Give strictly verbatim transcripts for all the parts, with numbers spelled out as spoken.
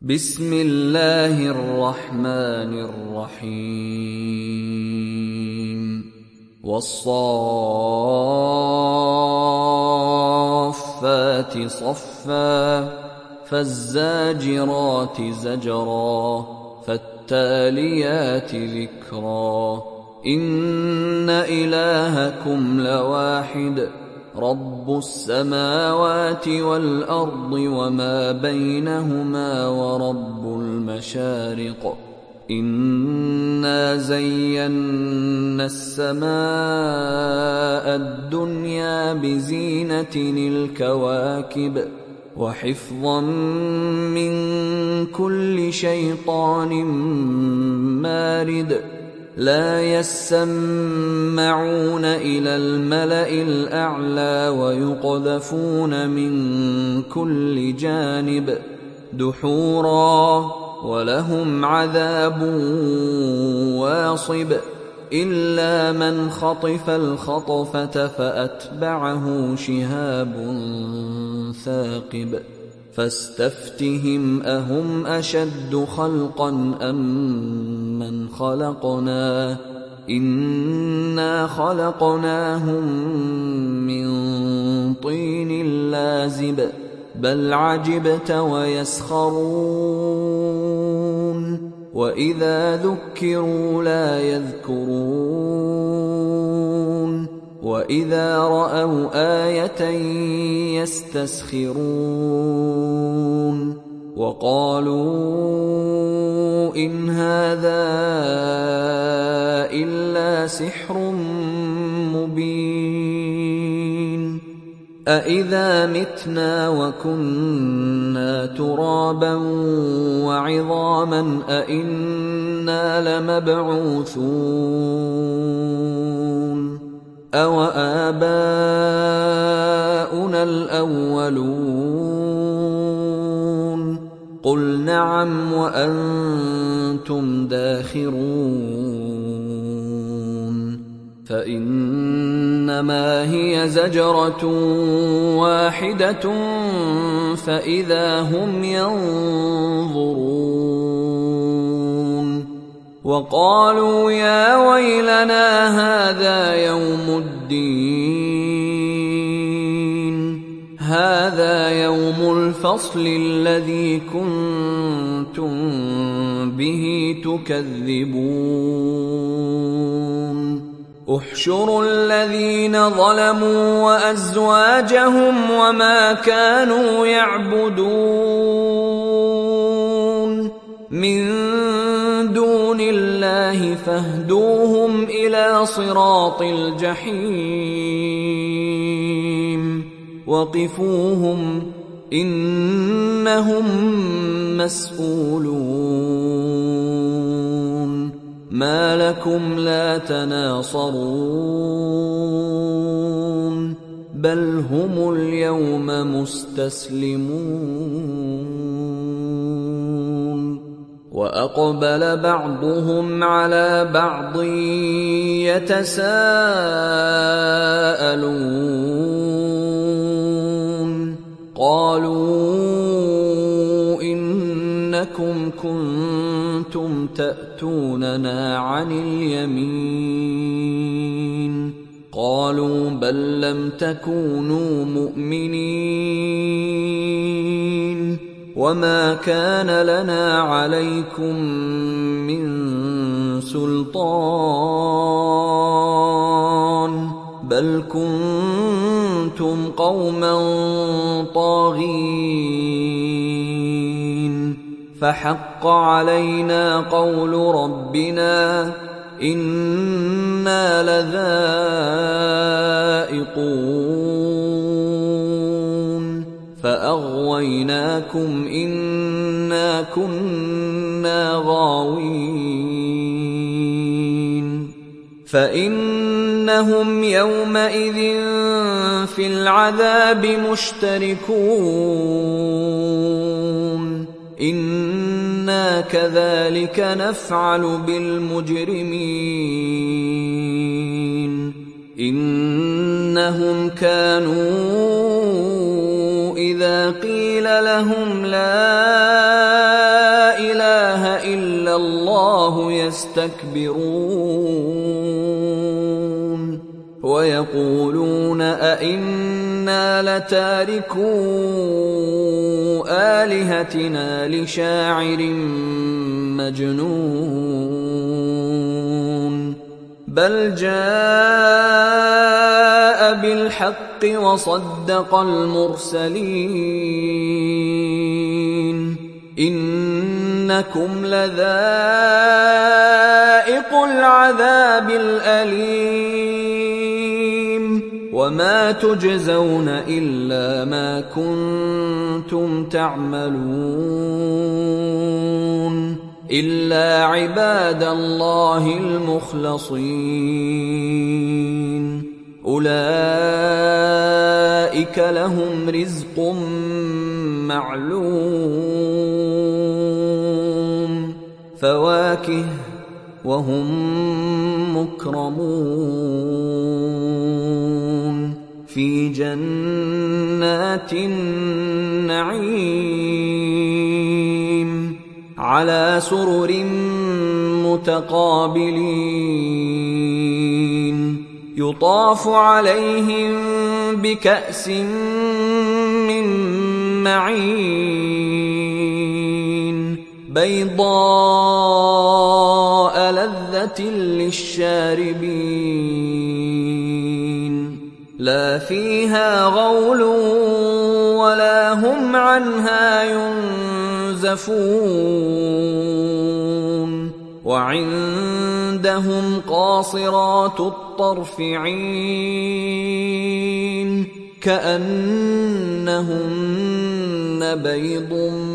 بسم الله الرحمن الرحيم والصافات صفا فالزاجرات زجرا فالتاليات ذكرا إن إلهكم لواحد رب السماوات والأرض وما بينهما ورب المشارق إنا زينا السماء الدنيا بزينة الكواكب وحفظا من كل شيطان مارد لا يسمعون إلى الملأ الأعلى ويقذفون من كل جانب دحورا ولهم عذاب واصب إلا من خطف الخطفة فأتبعه شهاب ثاقب فاستفتهم أهم أشد خلقا أم من خلقنا إنا خلقناهم من طين لازب بل عجبت ويسخرون وإذا ذكروا لا يذكرون وإذا رأوا آية يستسخرون وقالوا إن هذا إلا سحر مبين أإذا متنا وكنا ترابا وعظاما أإنا لمبعوثون أَوَآبَاؤُنَا الْأَوَّلُونَ قُلْ نَعَمْ وَأَنْتُمْ دَاخِرُونَ فَإِنَّمَا هِيَ زَجْرَةٌ وَاحِدَةٌ فَإِذَا هُمْ يَنظُرُونَ وقالوا يا ويلنا هذا يوم الدين هذا يوم الفصل الذي كنتم به تكذبون احشروا الذين ظلموا وأزواجهم وما كانوا يعبدون من دون الله فاهدوهم إلى صراط الجحيم وقفوهم إنهم مسؤولون ما لكم لا تناصرون بل هم اليوم مستسلمون وأقبل بعضهم على بعض يتساءلون قالوا إنكم كنتم تأتوننا عن اليمين قالوا بل لم تكونوا مؤمنين وما كان لنا عليكم من سلطان بل كنتم قوما طاغين فحق علينا قول ربنا إنا لذائقون فأغويناكم إنا كنا غاوين فإنهم يومئذ في العذاب مشتركون إنا كذلك نفعل بالمجرمين إنهم كانوا إذا قيل لهم لا يستكبرون ويقولون أئنا لتاركو آلهتنا لشاعر مجنون بل جاء بالحق وصدق المرسلين إنكم لذائق العذاب الأليم وما تجزون إلا ما كنتم تعملون إلا عباد الله المخلصين أولئك لهم رزق معلوم فواكه وهم مكرمون في جنات النعيم على سرر متقابلين يطاف عليهم بكأس من معين بيضاء لذة للشاربين لا فيها غول ولا هم عنها ينزفون وعندهم قاصرات الطرف عين كأنهن بيض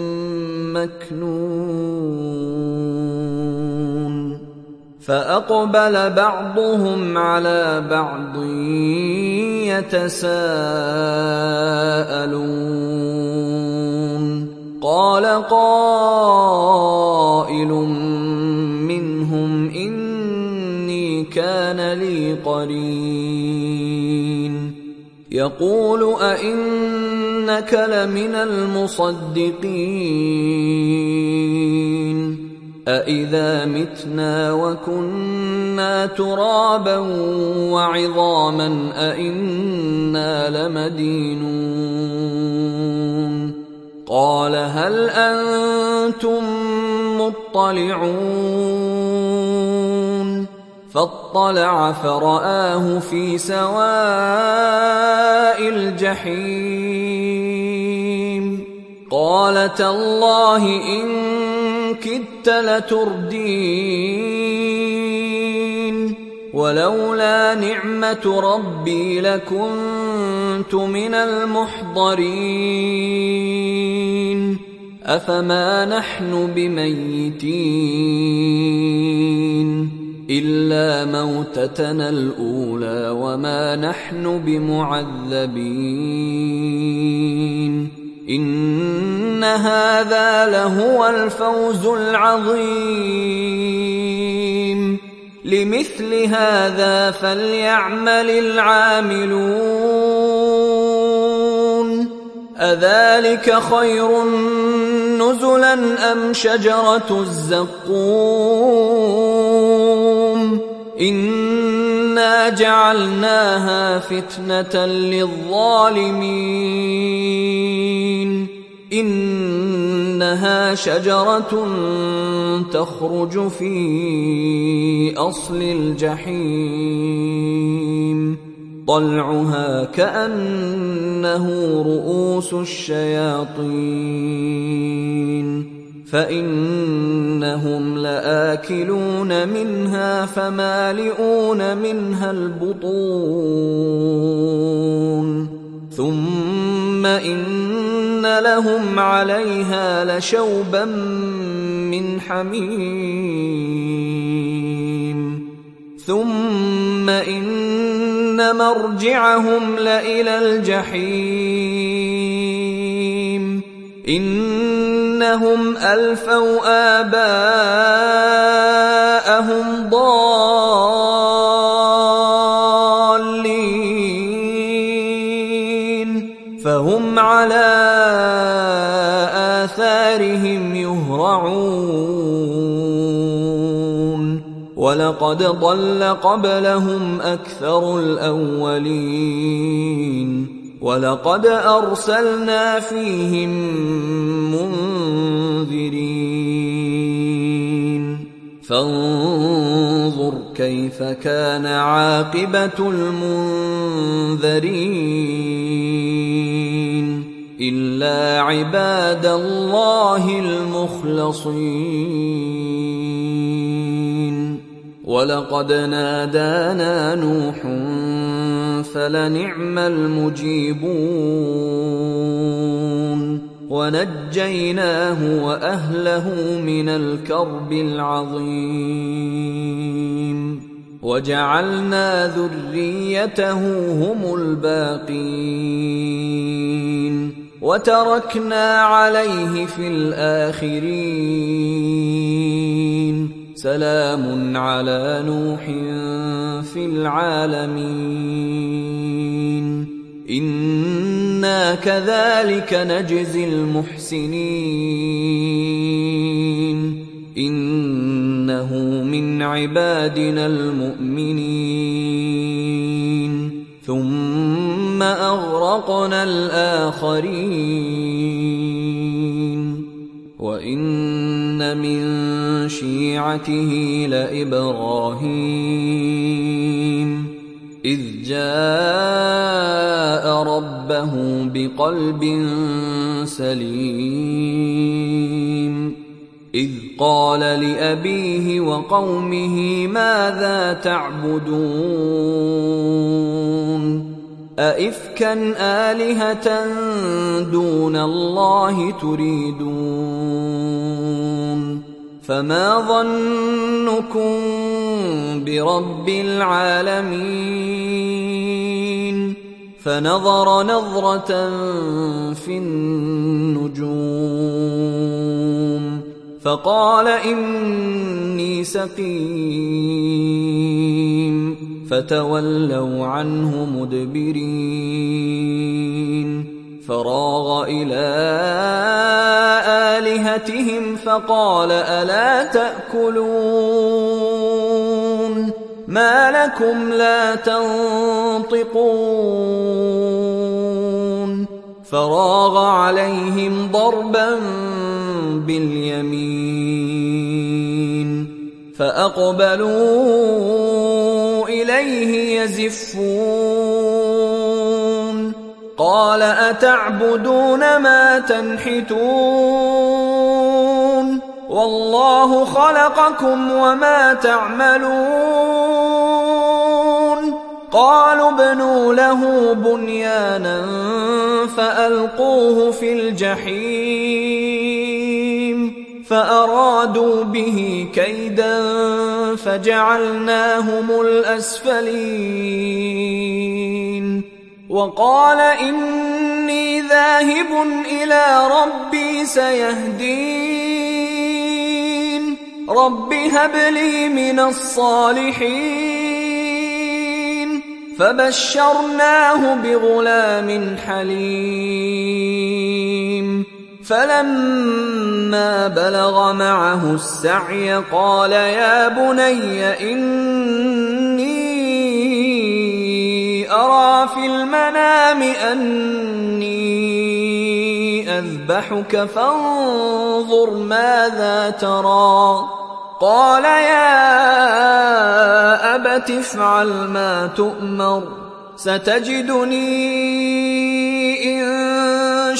مكنون فأقبل بعضهم على بعض يتساءلون قال قائل منهم إني كان لي قرين يقول أئنك لمن المصدقين أإذا متنا وكنا ترابا وعظاما أئنا لمدينون قال هل أنتم مطلعون فاطلع فرآه في سواء الجحيم قال تالله إن كدت لتردين ولولا نعمة ربي لكنت من المحضرين أفما نحن بميتين إلا موتتنا الأولى وما نحن بمعذبين إن هذا لهو الفوز العظيم لمثل هذا فليعمل العاملون أذلك خير نزلا أم شجرة الزقوم إنا جعلناها فتنة للظالمين إنها شجرة تخرج في أصل الجحيم طلعها كأنه رؤوس الشياطين فإنهم لآكلون منها فمالئون منها البطون ثم إن لهم عليها لشوبا من حميم ثم إن مرجعهم لإلى الجحيم إنهم ألفوا آباءهم ضالين فهم على آثارهم يهرعون ولقد ضل قبلهم أكثر الأولين ولقد أرسلنا فيهم منذرين فانظر كيف كان عاقبة المنذرين إلا عباد الله المخلصين ولقد نادانا نوح فلنعم المجيبون ونجيناه وأهله من الكرب العظيم وجعلنا ذريته هم الباقين وتركنا عليه في الآخرين سلام على نوح في العالمين إنا كذلك نجزي المحسنين إنه من عبادنا المؤمنين ثم أغرقنا الآخرين وإن من شيعته لإبراهيم إذ جاء ربه بقلب سليم إذ قال لأبيه وقومه ماذا تعبدون أئفكا آلهة دون الله تريدون فما ظنكم برب العالمين فنظر نظرة في النجوم فقال إني سقيم فتولوا عنه مدبرين فراغ إلى آلهتهم فقال ألا تأكلون ما لكم لا تنطقون فراغ عليهم ضربا باليمين فأقبلوا إليه يزفون قال أتعبدون ما تنحتون والله خلقكم وما تعملون قالوا ابنوا له بنيانا فألقوه في الجحيم فأرادوا به كيدا فجعلناهم الأسفلين وقال إني ذاهب إلى ربي سيهدين رب هب لي من الصالحين فبشرناه بغلام حليم فلما بلغ معه السعي قال يا بني إني أرى في المنام أني أذبحك فانظر ماذا ترى قال يا أبت افعل ما تؤمر ستجدني إن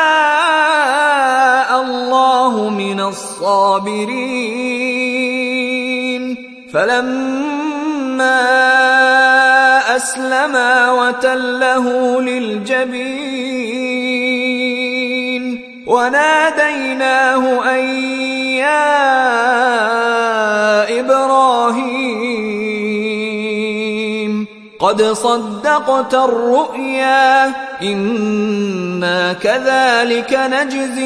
شاء الله من الصابرين فلما أسلما وتله للجبين وناديناه أن يا إبراهيم قد صدقت الرؤيا إنا كذلك نجزي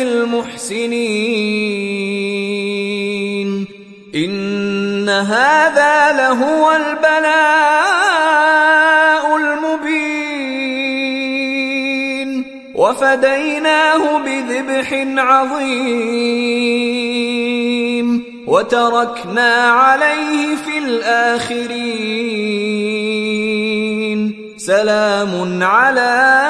المحسنين إن هذا لهو البلاء المبين وفديناه بذبح عظيم وتركنا عليه في الآخرين سلام على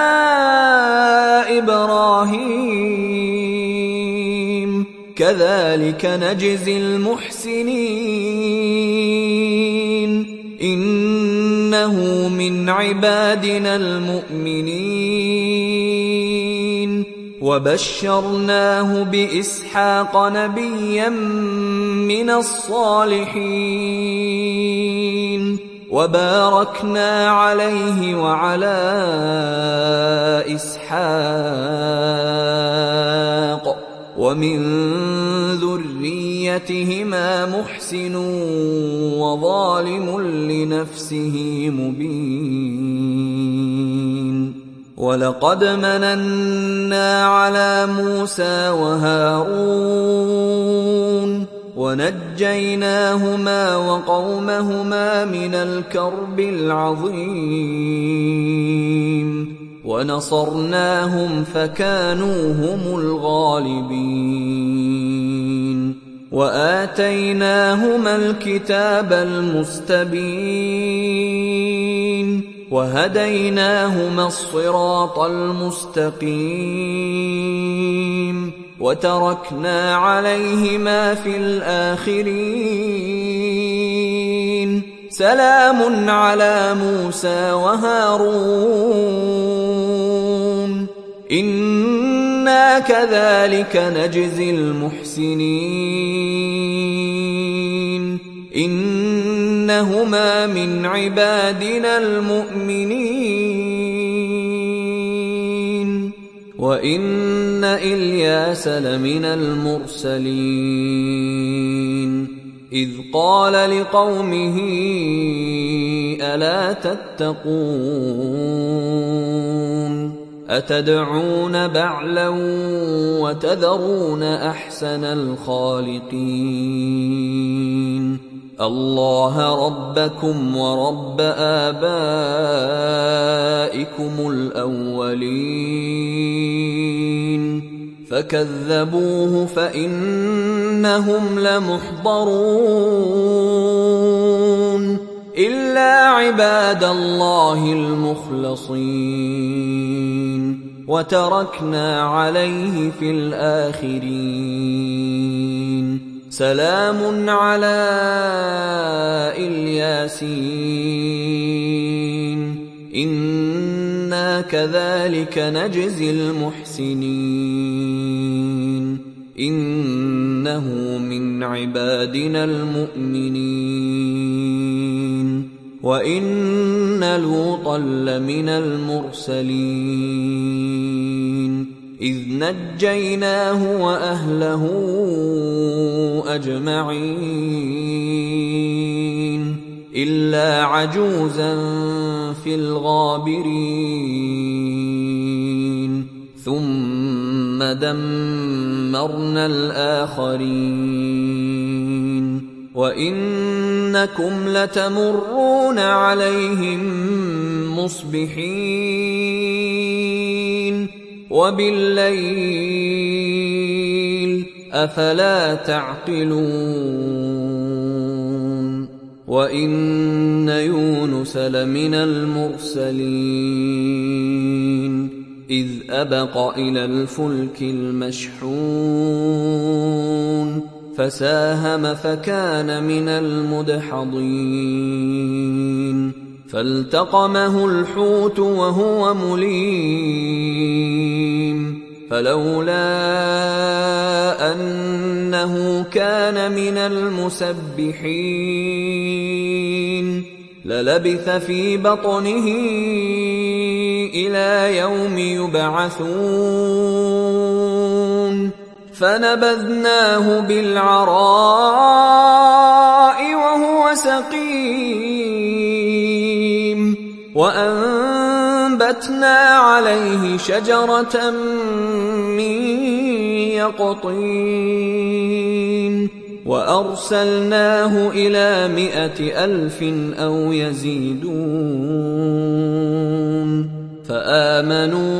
إبراهيم كذلك نجزي المحسنين إنه من عبادنا المؤمنين وبشرناه بإسحاق نبيا من الصالحين وباركنا عليه وعلى إسحاق ومن ذريتهما محسن وظالم لنفسه مبين ولقد مننا على موسى وهارون ونجيناهما وقومهما من الكرب العظيم ونصرناهم فكانوا هم الغالبين وآتيناهما الكتاب المستبين وهديناهما الصراط المستقيم وتركنا عليهما في الآخرين سلام على موسى وهارون إنا كذلك نجزي المحسنين إنهما من عبادنا المؤمنين وإن إلياس لمن المرسلين إذ قال لقومه ألا تتقون أتدعون بعلا وتذرون أحسن الخالقين الله ربكم ورب آبائكم الأولين فكذبوه فإنهم لمحضرون إلا عباد الله المخلصين وتركنا عليه في الآخرين سلام على الياسين إنا كذلك نجزي المحسنين إنه من عبادنا المؤمنين وإن لوطا لمن المرسلين إذ نجيناه وأهله أجمعين إلا عجوزا في الغابرين ثم دمرنا الآخرين وإنكم لتمرون عليهم مصبحين وبالليل أفلا تعقلون وإن يونس لمن المرسلين إذ أبق إلى الفلك المشحون فساهم فكان من المدحضين فالتقمه الحوت وهو مليم فلولا أنه كان من المسبحين للبث في بطنه إلى يوم يبعثون فنبذناه بالعراء وهو سقيم وأنبتنا عليه شجرة من يقطين وأرسلناه إلى مائة ألف أو يزيدون فآمنوا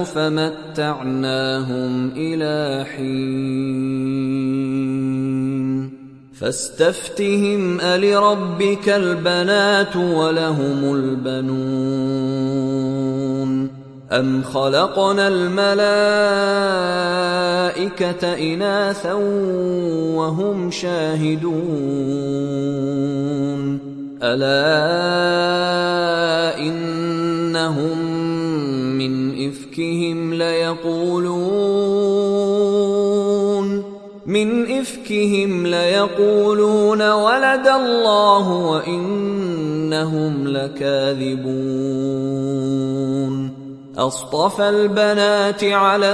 فمتعناهم إلى حين فاستفتهم ألربك البنات ولهم البنون أم خلقنا الملائكة إناثا وهم شاهدون ألا إنهم من إفكهم ليقولون من إفكهم ليقولون ولد الله وإنهم لكاذبون أصطفى البنات على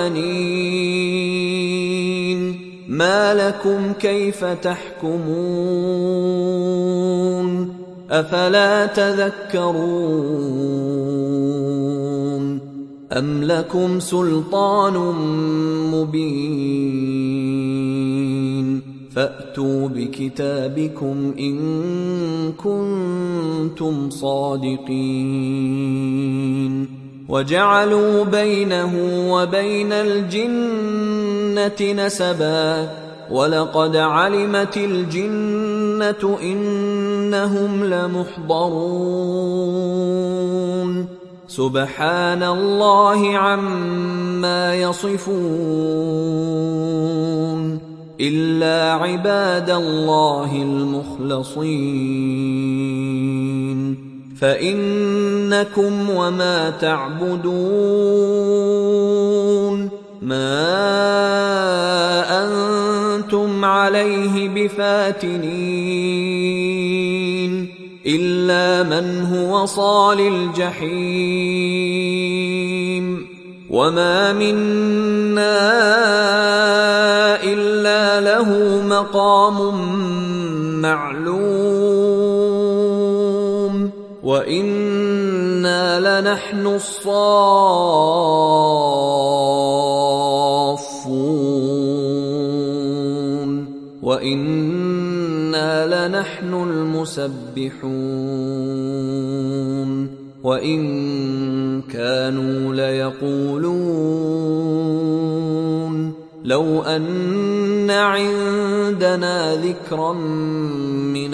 البنين ما لكم كيف تحكمون أفلا تذكرون أم لكم سلطان مبين فأتوا بكتابكم إن كنتم صادقين وجعلوا بينه وبين الجنة نسبا ولقد علمت الجنة إنهم لمحضرون سبحان الله عما يصفون إلا عباد الله المخلصين فإنكم وما تعبدون ما أنتم عليه بفاتنين إلا من هو صال الجحيم وما منا إلا له مقام معلوم وإنا لنحن الصافون وإنا لنحن المسبحون وإن كانوا ليقولون لو أن عندنا ذكرا من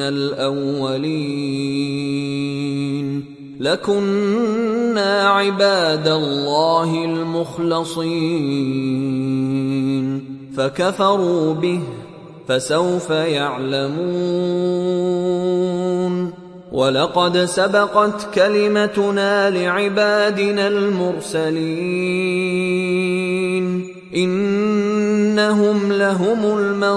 الأولين لكنا عباد الله المخلصين فكفروا به فسوف يعلمون ولقد سبقت كلمتنا لعبادنا المرسلين إنهم لهم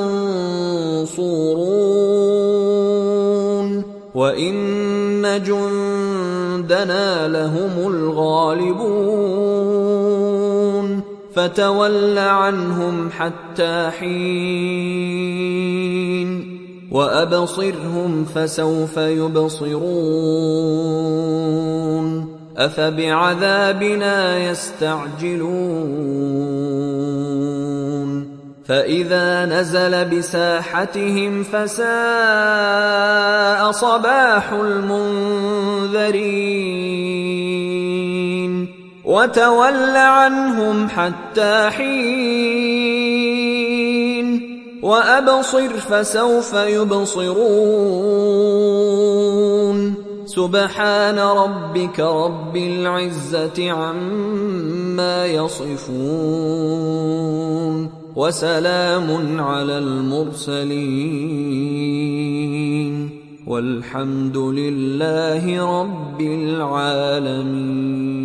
المنصورون وإن جندنا لهم الغالبون فتول عنهم حتى حين وأبصرهم فسوف يبصرون أفبعذابنا يستعجلون فإذا نزل بساحتهم فساء صباح المنذرين وتول عنهم حتى حين وأبصر فسوف يبصرون سبحان ربك رب العزة عما يصفون وسلام على المرسلين والحمد لله رب العالمين.